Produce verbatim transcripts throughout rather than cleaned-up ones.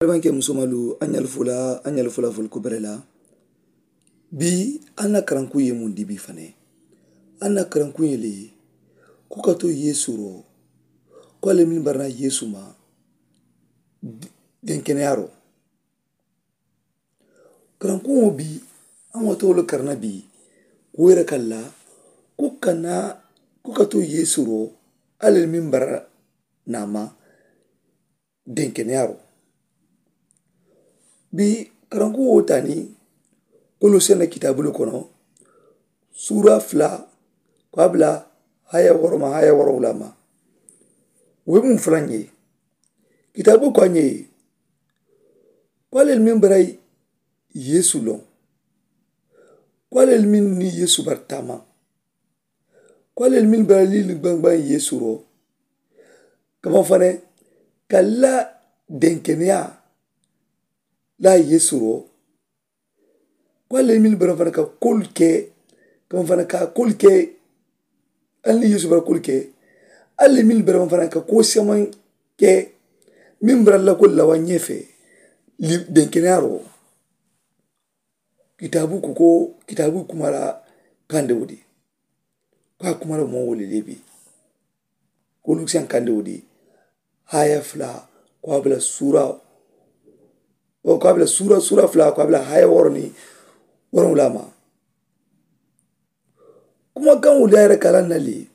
barbanke musomalu anyal fula anyal fula ful kubrela bi anna karanku ye mun dibi fane anna karanku ye le ku ka to yesu ro ko le min barna yesu ma den kenaro karanku mo bi an wato lo karna bi wera kala ku kana ku ka to yesu ro ale min bar nama den kenaro bi karanku wotani kolo sena kitabulu kono sura fla qabla haya worma haya worulama we mun franye kitabu kwanye kwale min barai yesu lo kwale min ni yesu bartama kwale min barai li bangba yesu ro kama fane kala denkenia la yesu ro kwale min bara fana ka kolke kama fana ka kolke alni yesu bara kolke alle min bara fana ka ko seman ke min bara la kol lawa nyefe li denkenaro kitabu ko kitabu kumara kande wodi ka kumara mo woli lebi ko luksan kande wodi haya fla ko bla sura o ko bla sura sura fla ko bla haya worni woron lama kuma kan wulare kalan nali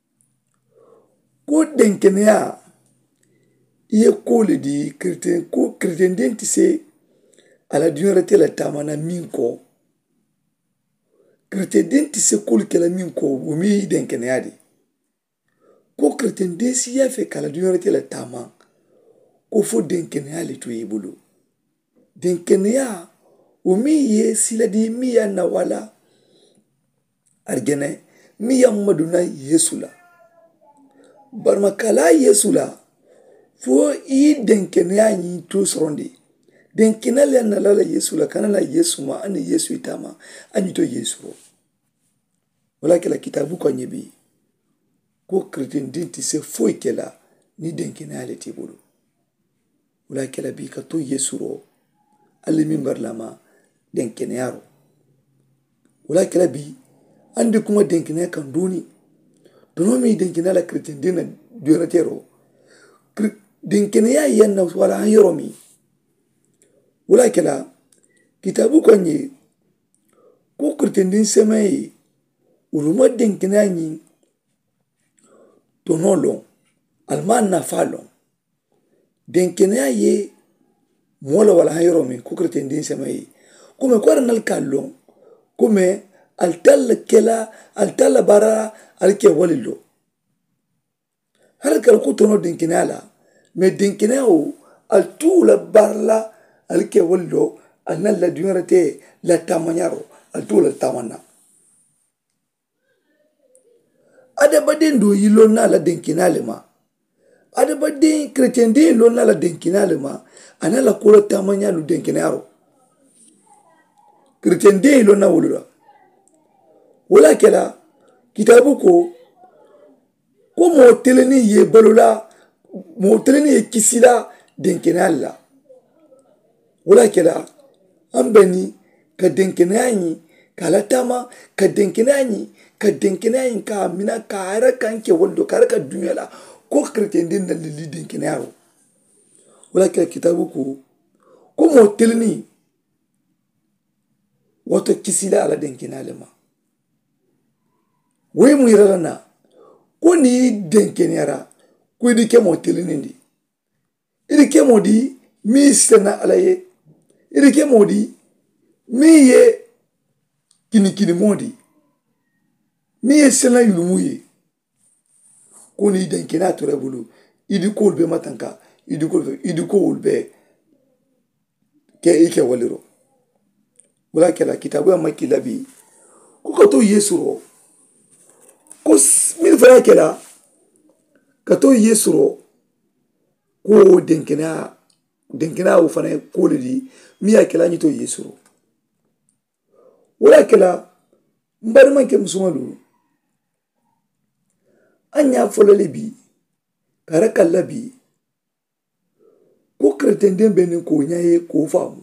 ko denkenia ye ko le di kristen ko kristen denti se ala dunyorete la tamana minko kristen denti se ko kala minko o mi denkenia di ko kristen desi ya fe kala dunyorete la tama ko fo denkenia le to yibulu denkenia o mi ye siladi mi ya na wala argene mi ya maduna yesula barmakala yesula fo i denkenia ni to sorondi denkena le na la yesula kana na yesu ma ani yesu itama ani to yesu wala kala kitabu kwa nyebi ko kristen dinti se fo ikela ni denkenia le tibulu wala kala bi ka to yesu ro ali mimbar lama denkeneyaro wala kala bi andi kuma denkenea kan duni dono mi denkenea la kristen dina duratero denkenea yanna wala ayromi wala kala kitabu kwanye ko kristen din semai uruma denkenea ni tonolo alman na falo denkenea ye mola wala ayromi ko kristen din semai come kwa nal kallo come al tal kela al tal bara al ke walilo har kal ko tono dinkinala me dinkinao al tula barla al ke walilo anal la dunarate la tamanyaro al tula tamana ada badin do yilo na la dinkinale ma ada badin chrétien din lo na la dinkinale ma anala ko tamanyalo dinkinaro kristen de lo na wulura wala kala kitabu ko ko mo teleni ye balula mo teleni ye kisila denkenalla wala kala ambeni ka denkenani kala tama ka denkenani ka denkenani ka mina ka ara kanke wondo ka ka dunyala ko kristen din na lili denkenaro wala kala kitabu ko ko mo teleni woto kisila ala denkenale ma we mu yirala na ko ni denkenera ko di kemo telinindi iri kemo di mi sena ala ye iri kemo di mi ye kini kini modi mi ye sena yulumu ye ko ni denkena to rebulu idi ko be matanka idi ko idi ko be ke ike waliro wala kala kitabu ya makilabi ko to yesu ro ko min fara kala ka to yesu ro ko denkena denkena o fana ko lidi mi ya kala ni to yesu ro wala kala mbar man ke musumalu anya folale bi kara kala bi ko chrétien den bɛ nin k'o ɲɛ ye k'o faamu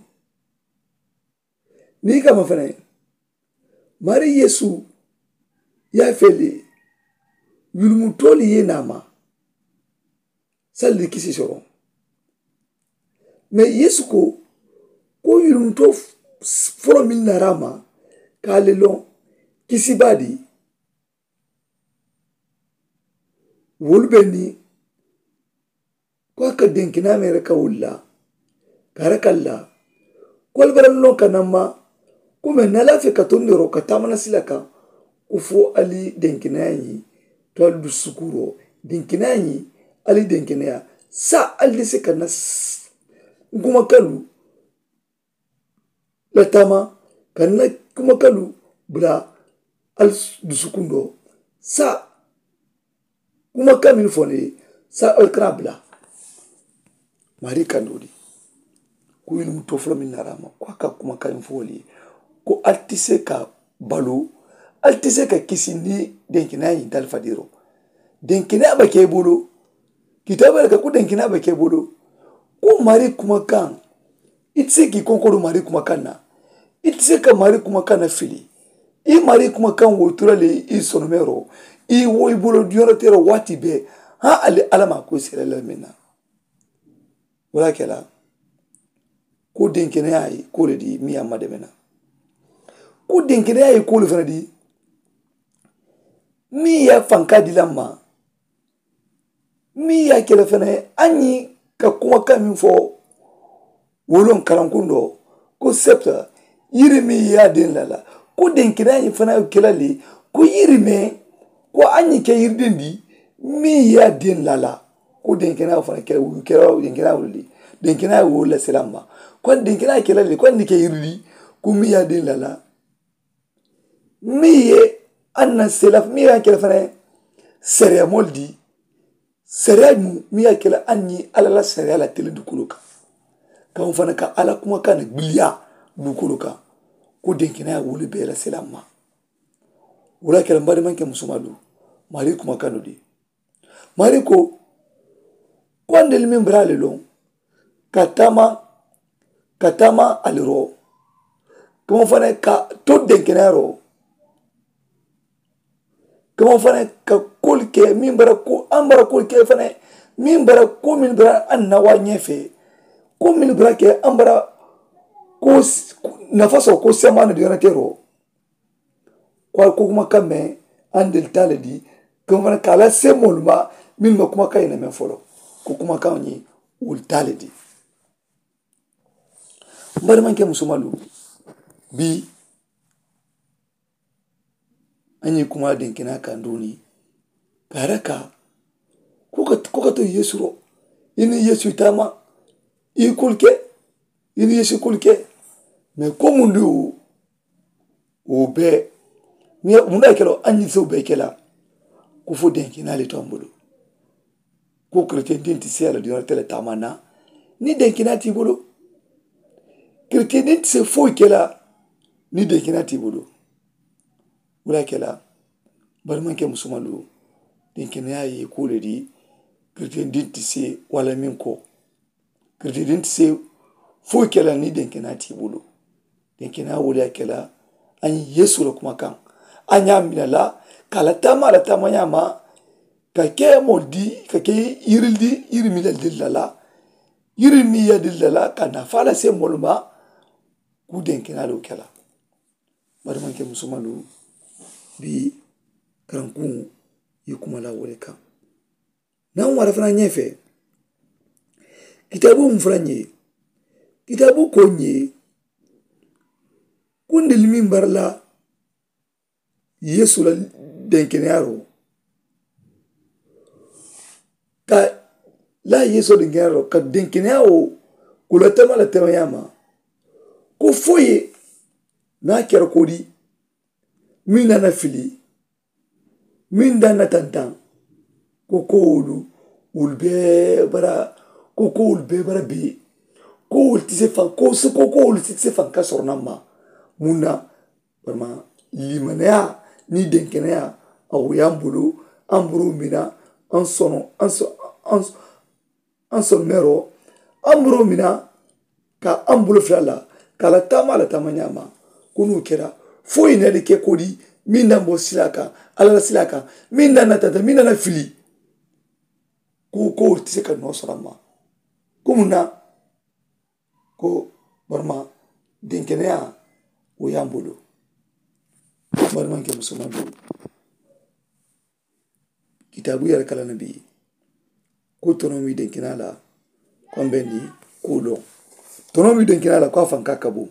n'i kama fɛnɛ mari yesu y'a fɛle yulumutɔli ye n'a ma sali kisi sɔrɔ mɛ yesu ko ko yulumutɔ fɔlɔ min nara ma k'ale lɔn kisi b'a di wolu bɛ ni ko a ka denkina min yɛrɛ ka wuli la ka yɛrɛ ka la k'ale bɛra lɔn ka na ma ko mɛ n'ala fɛ ka to ni yɔrɔ ka taamana sila kan ko fo ali denkinaya yi to ali dusukuro denkinaya yi ali denkinaya sa ali se ka na kumakalu la taama ka na kumakalu bila ali dusukun dɔ sa kumakan min fɔ ne ye sa ali kana bila mari kan do di ko yulumutɔ fɔlɔ min nara ma ko a ka kumakan in fɔli ye ko ali tɛ se ka balo ali tɛ se ka kisi ni denkinaya in tali fadiro denkinaya bɛ kɛ i bolo kitabu yɛrɛ kan ko denkinaya bɛ kɛ i bolo ko mari kumakan i tɛ se k'i kɔnkɔdo mari kumakan na i tɛ se ka mari kumakan na fili i mari kumakan wotora le i sɔnɔmɛ yɔrɔ i wo i bolo yɔrɔ tɛ yɔrɔ waati bɛɛ han ale ala ma ko sera la min na o la kɛla ko denkinaya ye ko le di min y'a madɛmɛna ko denkinaya ye ko le fana di min y'a fanka dila ma min y'a kɛlɛ fana an ye ka kumakan min fɔ wolon kalankun dɔ ko septa yiri min y'a den lala ko denkinaya ye fana kɛlɛ le ko yiri min ko an ye kɛ yiriden di min y'a den lala ko denkinaya fana kɛlɛ kɛlɛ denkinaya wuli denkinaya wo lasela ma ko denkinaya kɛlɛ le ko an ye kɛ yiri di ko min y'a den lala min ye an na sela min y'a kɛlɛ fana sariya mɔli di sariya min y'a kɛlɛ an ye ala la sariya la tele dukolo kan k'anw fana ka ala kumakan na gbiliya dukolo kan ko denkinaya wuli bɛɛ lasela ma o la kɛlɛ n balimakɛ musoman don mari kumakan do di mari ko ko an deli min bɛra ale lɔn ka taama ka taama ale rɔ k'anw fana ka to denkinaya rɔ kama fana ka koli kɛ min bara ko an bara koli kɛ fana min bara ko min bara an nawa ɲɛfɛ ko min bara kɛ an bara ko nafa sɔrɔ ko sɛma ni diyɔrɔ tɛ rɔ ko ko kuma ka mɛn an deli t'a le di kama fana k'a lase mɔlu ma min ma kuma ka yɛlɛ mɛn fɔlɔ ko kuma kan ye olu t'a le di n balimakɛ musoman don bi an ye kuma denkinaya kan doni ka yɛrɛ ka ko ka to yesu rɔ i ni yesu taama i koli kɛ i ni yesu koli kɛ mɛ ko mun de o o bɛɛ mun de kɛra an ye sew bɛɛ kɛla ko fo denkinaya le to an bolo ko chrétien den tɛ se a la dɔrɔn tɛ taama na ni denkinaya t'i bolo chrétien den tɛ se foyi kɛla ni denkinaya t'i bolo o la kɛla balimakɛ musoman don denkinaya ye ko le di chrétien den tɛ se wala min kɔ chrétien den tɛ se foyi kɛla ni denkinaya t'i bolo denkinaya waleya kɛla an ye yesu la kumakan an y'a minɛ la k'a la taama a la taamaya ma ka kɛ mɔ di ka kɛ yiri di yiri min la deli la la yiri min ya deli la la ka nafa lase mɔlu ma k'u denkinaya le kɛla balimakɛ musoman don bi karankun ye kuma la o de kan n'an wara fana ɲɛfɛ kitabu min fana ye kitabu ko n ye ko n deli min bara la yesu la denkinaya rɔ ka la yesu denkinaya rɔ ka denkinaya o k'o latɛmɛ latɛmɛya ma ko foyi n'a kɛra ko di min nana fili min danna tantan ko ko olu olu bɛɛ bara ko ko olu bɛɛ bara bi ko olu tɛ se fan ko se ko ko olu tɛ se fan ka sɔrɔ na ma mun na vraiment limanaya ni denkinaya a o y'an bolo an bolo min na an sɔnna an sɔn an sɔn mɛrɔ ambro mina ka ambulo flala kala tama la tama nyama kunu kera fo ina de ke kodi minda mbo silaka ala silaka minda na tata minda na fili ko ko tiseka no sarama kumuna ko barma denkenea o yambolo barma ke musumando kitabu yar kala nabi ko tonomi denkenala kombendi kulo tonomi denkenala ko fanka kabo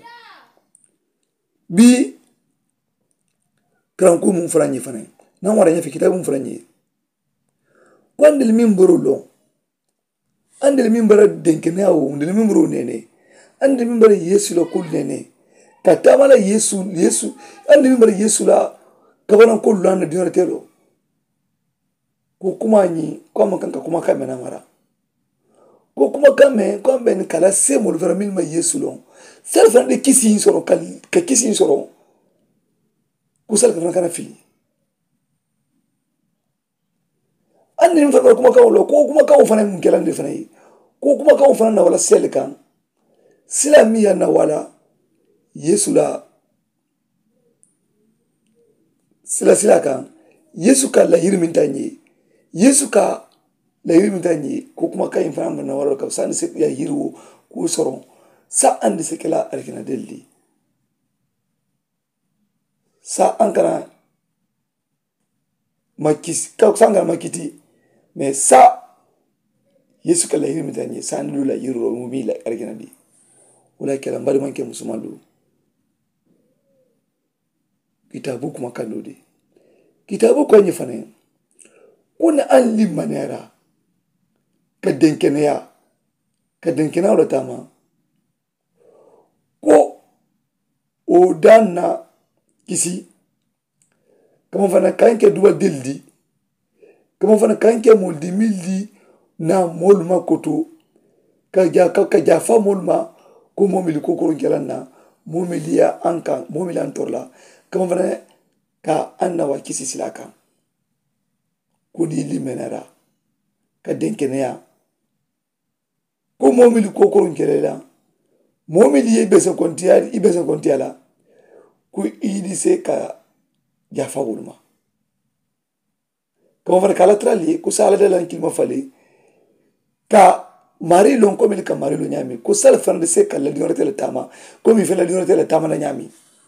bi kranku mun franye fane nan wara nya fi kitabu mun franye kwandel min borolo andel min bara denkenea o andel min boro nene andel min bara yesu lo kul nene katamala yesu yesu andel min bara yesu la kabana ko lana dinatelo ko kuma ni ko man kan ka kuma ka mena mara ko kuma ka me ko ben kala se mo vera min ma yesu lo sel fa de kisi soro ka ka kisi soro ko sel ka kana fili andi min fa kuma ka lo ko kuma ka o fana mun kala ndi fana yi ko kuma ka o fana na wala sel kan silamiya na wala yesu la sila sila kan yesu ka la hirmin tanye yesu ka la hirmin tanye ko kuma ka in fana na wala ka san se ya hirwo ko soro sa andi se kala alkina delli sa ankara makis ka sanga makiti mais sa yesu ka la hirmin tanye sa andi la hirwo mu mi la alkina di wala kala mbari manke musumalu kitabu kuma kanodi kitabu ko nyi fane kuna an limanera ka denkenea ka denkenea wala tama ko o danna kisi kama fana kanke duwa dildi kama fana kanke moldi mildi na molma koto ka ja ka ja fa molma ko momili ko koron kelanna momilia anka momili antorla kama fana ka anna wa kisi silaka ko di limenera ka denkenea ko momili ko koron kelela momili ye besen kontiya i besen kontiyala ko idi se ka jafa wulma kama fana kala trali ko sala de lan kilma fale ka mari lon ko mil ka mari lo nyami ko sal fana se ka la diorete le tama ko mi fe la diorete le tama la nyami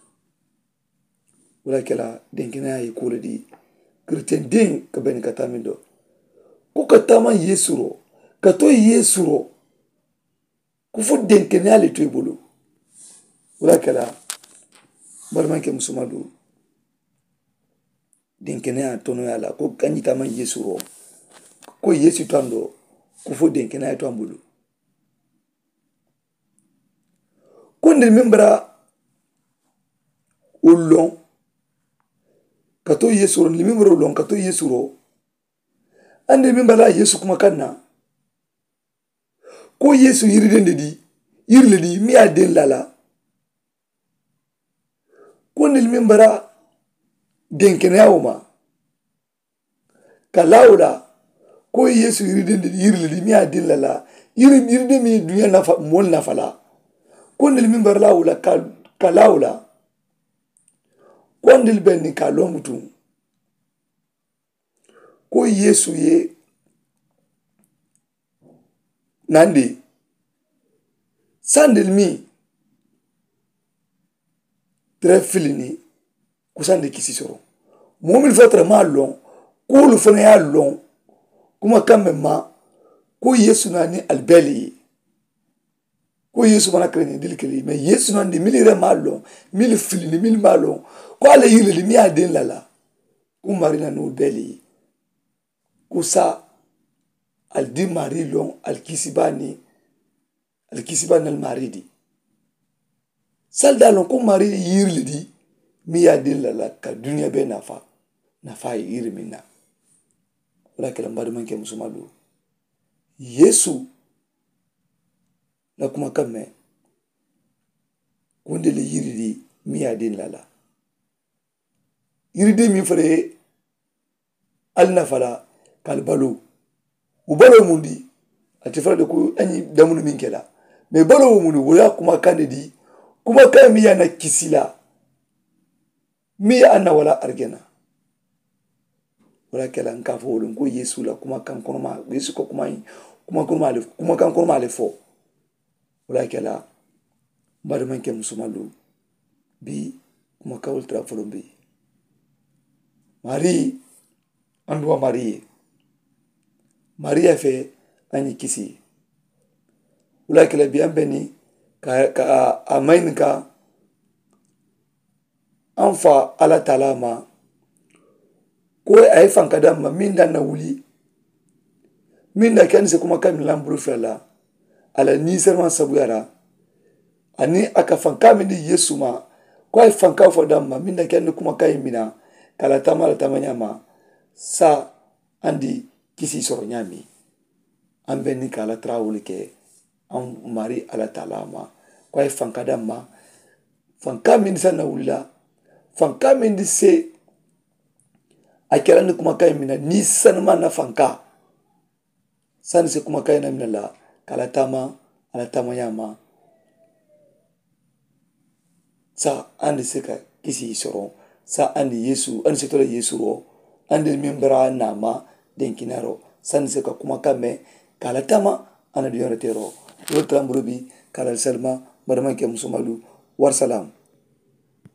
wala kala denkenea yi ko le di Christian din ka ben katamindo ko katama yesuro kato yesuro ko fu denkenea le to ibulu wala kala barman ke musumadu denkenea tono yala ko kanyita man yesuro ko yesu tando ko fu denkenea to ambulu ko ndir membra ulon kato yesuro ni membra ulon kato yesuro ande membra yesu kuma kanna ko yesu yiride di yirle di mi aden lala ko nil membra denkenea uma kalawla ko yesu yiride di yirle di mi aden lala yiri yirde mi dunya nafa mol nafala ko nil membra lawla kalawla ko ndil benni ka lomutu ko yesu ye nandi sandil mi trefilini ko sande kisi soro momil fotre ma lon ko lu fana ya lon kuma kamme ma ko yesu nani albeli ko yesu mana kreni dilkeli mais yesu nandi milire ma lon mil filini mil ma lon ko ale yile mi aden lala ko marina no beli ko sa al di mari lon al kisibani al kisibani al maridi salda lon ko mari yirli di mi aden lala ka dunya be nafa nafa yiri minna wala kala mbadi manke musumalu yesu la kuma kamme ko ndele yiri di mi aden lala yiri de mi fere al nafala kal balu ubalo mundi ati fara da ku anyi damunu min kela me balo munu wala kuma kan di kuma kan mi yana kisila mi anna wala argena wala kela nka fo wolon ko yesu la kuma kan kono ma yesu ko kuma kuma kono ma kuma kan kono ma le fo wala kela mbar man ke musumalu bi kuma kawul tra folo bi mari andwa mari maria fe ani kisi wala kela bi ambeni ka ka amain ka anfa ala taala ma ko ay fanka dam ma min dan na wuli min da kan se kuma kan lamburu fela ala ni serman sabu yara ani aka fanka min di yesu ma ko ay fanka fo dam ma min da kan kuma kan mina kala tamala tamanya ma sa andi kisi soro nyami ambe ni kala trawul ke an mari ala taala ma ko ay fanka dam ma fanka min sa na wula fanka min di se akela ni kuma kan mina ni sanma na fanka san se kuma kan na mina la kala tama ala tamanya ma sa andi se ka kisi soro sa andi yesu andi se tola yesu ro andi membra na ma den kinaro san se ka kuma kame kala tama ana diyore tero lo tamburu bi kala salma barman ke musumalu war salam